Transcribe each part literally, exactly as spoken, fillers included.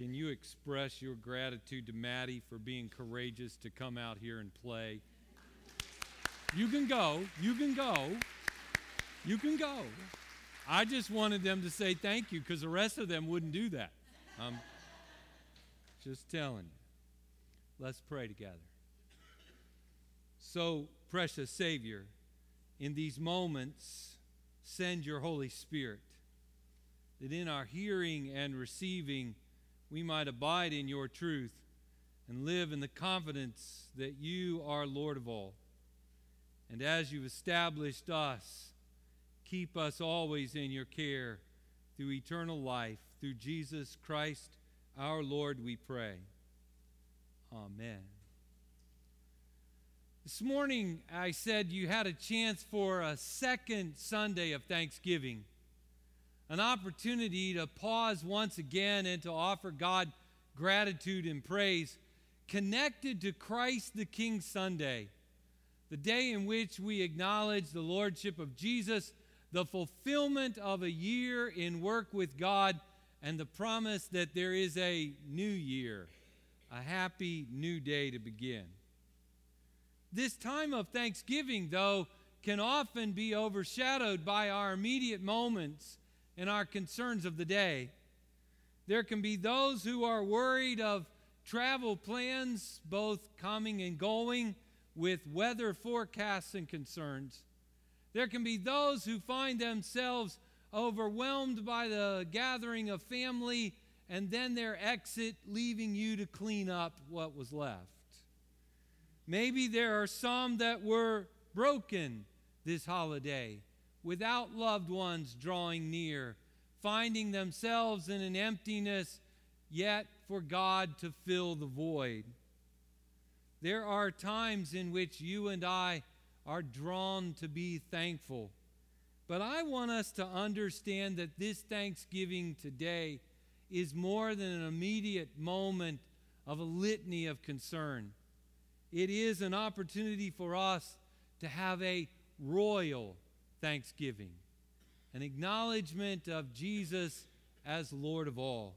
Can you express your gratitude to Maddie for being courageous to come out here and play? You can go. You can go. You can go. I just wanted them to say thank you because the rest of them wouldn't do that. I'm just telling you. Let's pray together. So, precious Savior, in these moments, send your Holy Spirit, that in our hearing and receiving, we might abide in your truth and live in the confidence that you are Lord of all. And as you've established us, keep us always in your care through eternal life. Through Jesus Christ, our Lord, we pray. Amen. This morning, I said you had a chance for a second Sunday of Thanksgiving, an opportunity to pause once again and to offer God gratitude and praise connected to Christ the King Sunday, the day in which we acknowledge the Lordship of Jesus, the fulfillment of a year in work with God, and the promise that there is a new year, a happy new day to begin. This time of Thanksgiving, though, can often be overshadowed by our immediate moments and our concerns of the day. There can be those who are worried of travel plans, both coming and going, with weather forecasts and concerns. There can be those who find themselves overwhelmed by the gathering of family and then their exit, leaving you to clean up what was left. Maybe there are some that were broken this holiday, without loved ones drawing near, finding themselves in an emptiness, yet for God to fill the void. There are times in which you and I are drawn to be thankful. But I want us to understand that this Thanksgiving today is more than an immediate moment of a litany of concern. It is an opportunity for us to have a royal Thanksgiving, an acknowledgement of Jesus as Lord of all.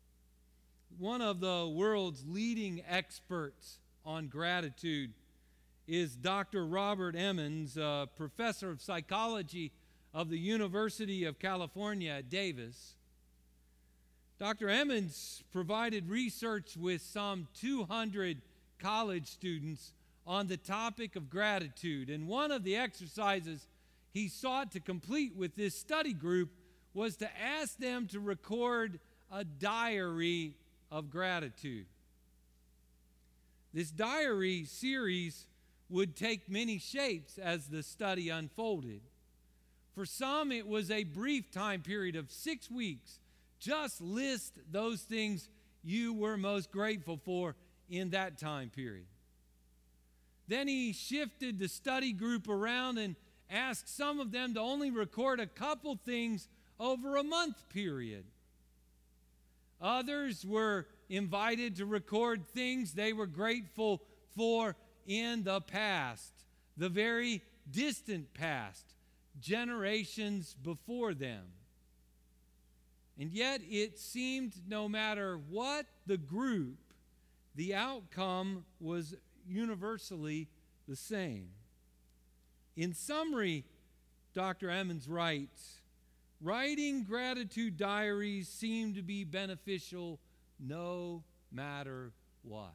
One of the world's leading experts on gratitude is Doctor Robert Emmons, a professor of psychology of the University of California at Davis. Doctor Emmons provided research with some two hundred college students on the topic of gratitude, and one of the exercises he sought to complete with this study group was to ask them to record a diary of gratitude. This diary series would take many shapes as the study unfolded. For some, it was a brief time period of six weeks. Just list those things you were most grateful for in that time period. Then he shifted the study group around and asked some of them to only record a couple things over a month period. Others were invited to record things they were grateful for in the past, the very distant past, generations before them. And yet it seemed no matter what the group, the outcome was universally the same. In summary, Doctor Emmons writes, writing gratitude diaries seem to be beneficial no matter what.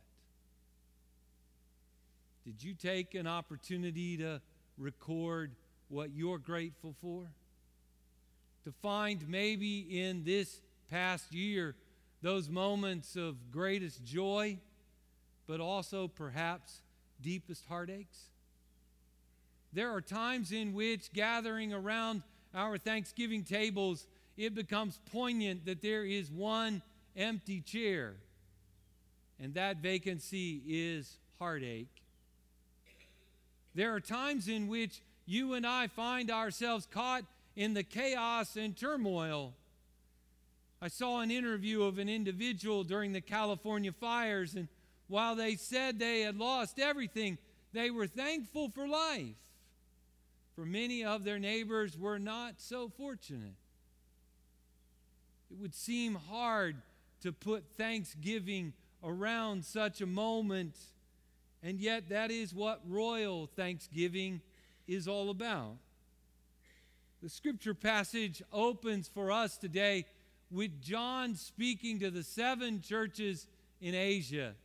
Did you take an opportunity to record what you're grateful for? To find maybe in this past year those moments of greatest joy, but also perhaps deepest heartaches? There are times in which gathering around our Thanksgiving tables, it becomes poignant that there is one empty chair, and that vacancy is heartache. There are times in which you and I find ourselves caught in the chaos and turmoil. I saw an interview of an individual during the California fires, and while they said they had lost everything, they were thankful for life. For many of their neighbors were not so fortunate. It would seem hard to put thanksgiving around such a moment. And yet that is what royal thanksgiving is all about. The scripture passage opens for us today with John speaking to the seven churches in Asia.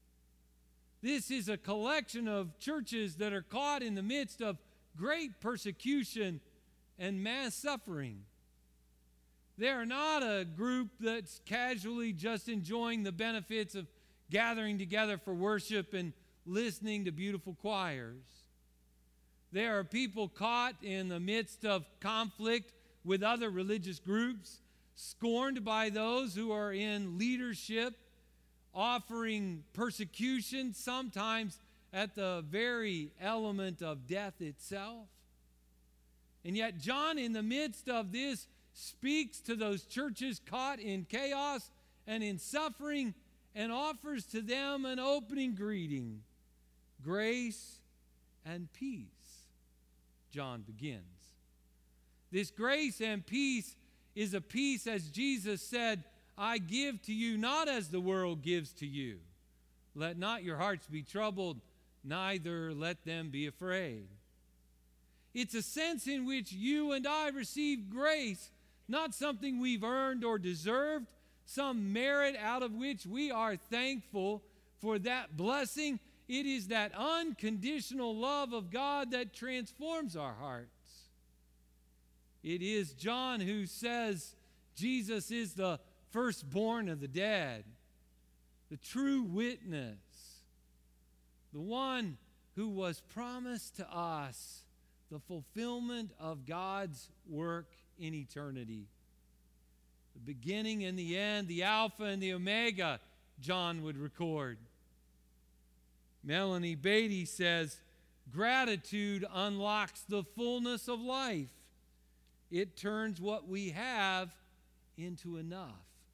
This is a collection of churches that are caught in the midst of great persecution and mass suffering. They are not a group that's casually just enjoying the benefits of gathering together for worship and listening to beautiful choirs. They are people caught in the midst of conflict with other religious groups, scorned by those who are in leadership, offering persecution, sometimes at the very element of death itself. And yet John, in the midst of this, speaks to those churches caught in chaos and in suffering and offers to them an opening greeting. Grace and peace. John begins. This grace and peace is a peace, as Jesus said, I give to you not as the world gives to you. Let not your hearts be troubled, neither let them be afraid. It's a sense in which you and I receive grace, not something we've earned or deserved, some merit out of which we are thankful for that blessing. It is that unconditional love of God that transforms our hearts. It is John who says Jesus is the firstborn of the dead, the true witness, the one who was promised to us the fulfillment of God's work in eternity. The beginning and the end, the Alpha and the Omega, John would record. Melanie Beatty says, gratitude unlocks the fullness of life. It turns what we have into enough.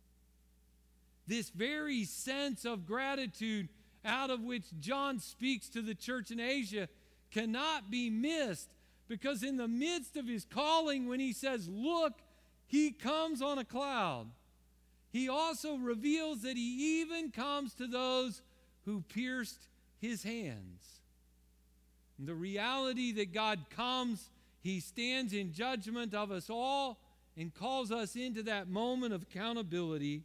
This very sense of gratitude out of which John speaks to the church in Asia cannot be missed, because in the midst of his calling, when he says, look, he comes on a cloud, he also reveals that he even comes to those who pierced his hands. The reality that God comes, he stands in judgment of us all and calls us into that moment of accountability.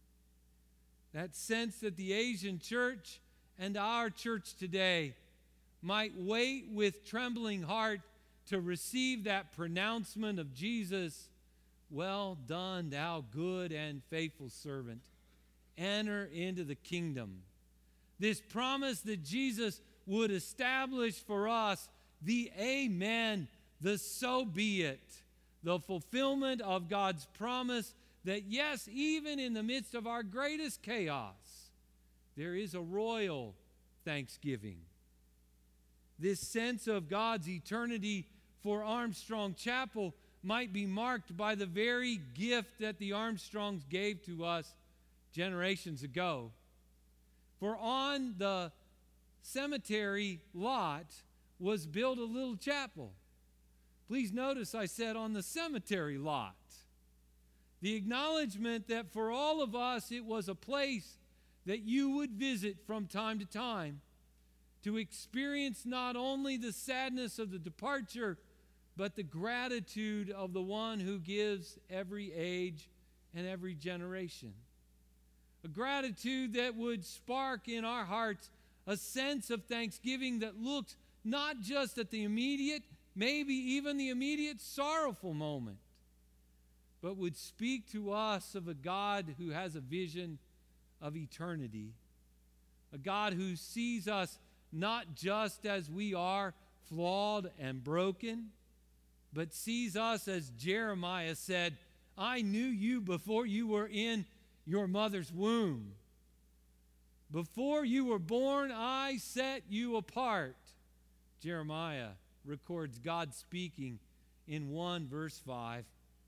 That sense that the Asian church and our church today might wait with trembling heart to receive that pronouncement of Jesus, well done, thou good and faithful servant. Enter into the kingdom. This promise that Jesus would establish for us the amen, the so be it, the fulfillment of God's promise that yes, even in the midst of our greatest chaos, there is a royal thanksgiving. This sense of God's eternity for Armstrong Chapel might be marked by the very gift that the Armstrongs gave to us generations ago. For on the cemetery lot was built a little chapel. Please notice I said on the cemetery lot. The acknowledgement that for all of us it was a place that you would visit from time to time to experience not only the sadness of the departure, but the gratitude of the one who gives every age and every generation. A gratitude that would spark in our hearts a sense of thanksgiving that looks not just at the immediate, maybe even the immediate sorrowful moment, but would speak to us of a God who has a vision of eternity, a God who sees us not just as we are, flawed and broken, but sees us as Jeremiah said, I knew you before you were in your mother's womb. Before you were born, I set you apart. Jeremiah records God speaking in one verse five.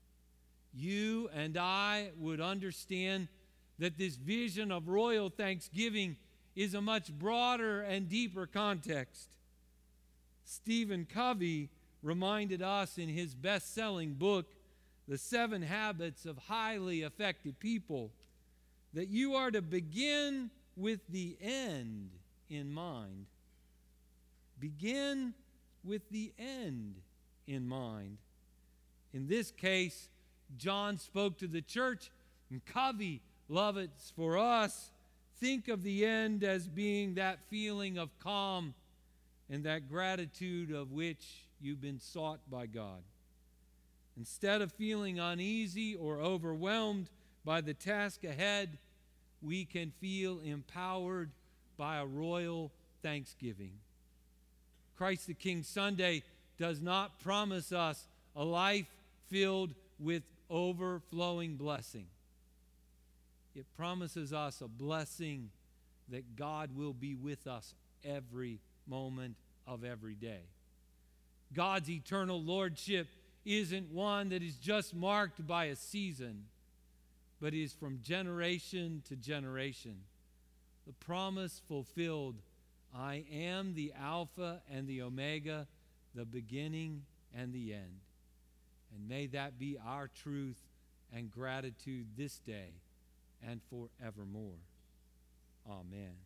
You and I would understand that this vision of royal thanksgiving is a much broader and deeper context. Stephen Covey reminded us in his best-selling book, The Seven Habits of Highly Effective People, that you are to begin with the end in mind. Begin with the end in mind. In this case, John spoke to the church, and Kavi, love it's for us, think of the end as being that feeling of calm and that gratitude of which you've been sought by God. Instead of feeling uneasy or overwhelmed by the task ahead, we can feel empowered by a royal thanksgiving. Christ the King Sunday does not promise us a life filled with overflowing blessing. It promises us a blessing that God will be with us every moment of every day. God's eternal lordship isn't one that is just marked by a season, but is from generation to generation. The promise fulfilled, I am the Alpha and the Omega, the beginning and the end. And may that be our truth and gratitude this day and forevermore. Amen.